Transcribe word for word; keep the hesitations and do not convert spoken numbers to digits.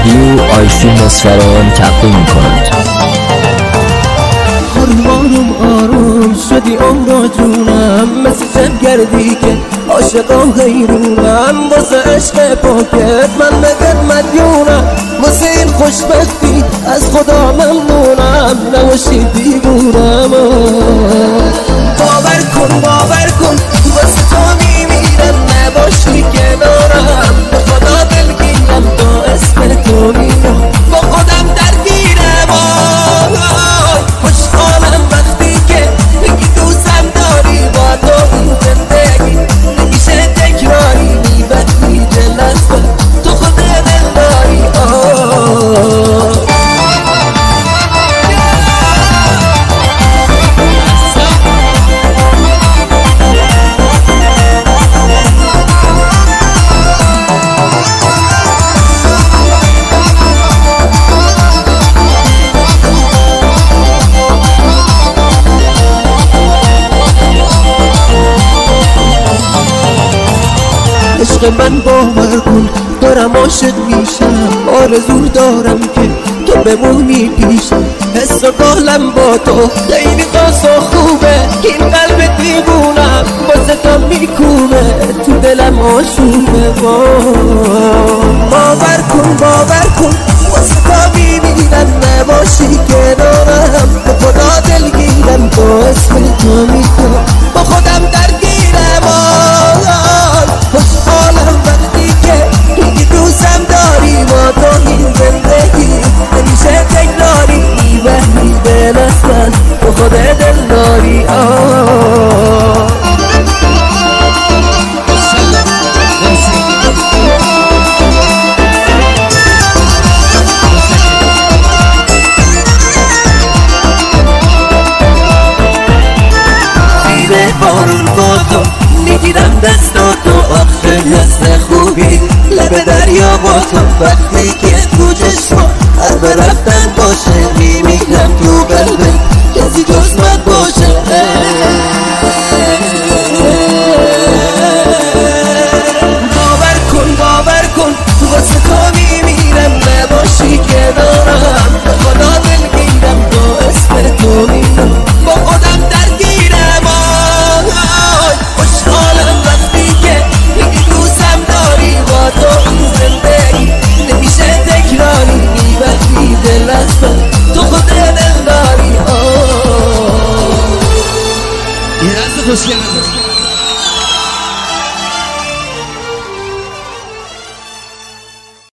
رادیو آیسی مصفران تقدیم می‌کند. آروم آروم آروم شدی عمر جونم، مثل جنگردی که عاشقا غیرونم. واسه عشق پاکت من بگت مدیونم، واسه این خوشبختی از خدا ممنونم. نباشی دیوونم، باور کن باور کن واسه تو میمیرم، نباشی کنارم به خدا دلگیرم، تا اسم تو میرم با خودم درگیرم. خوشحالم وقتی که بگی دوستم داری، با تو این زندگی نمیشه تکراری، میبری دل از تو خود دل داری. عشق من باور کن دارم عاشق میشم، آرزو دارم که تو بمونی پیشم. حس و قالم با تو خیلی خاص و خوبه، این قلب دیوونم واسه تو میکوبه، تو دلم آشوبه. باور کن باور کن واسه تو میمیرم، نباشی کنارم به خدا دلگیرم، با اسم تو میکنم با خودم درگیرم. خوشحالم وقتی که توی دوستم داری، با تو این زندگی نمیشه تکراری، میبری دل از من تو خود دل داری. زیر بارون با تو میگیرم دستاتو، آخه حس خوبی لب دریا با تو، وقتی که تو چشما عرب رفتن باشه، میمیرم تو قلبه کسی جز من باشه. باور کن باور کن واسه تو میمیرم، نباشی کنارم به خدا دلگیرم، با اسم تو میرم با خودم درگیرم. خوشحالم وقتی که بگی دوستم داری، با تو این زندگی نمیشه تکراری، میبری دل از من تو خود دل داری. یه دست خوشگل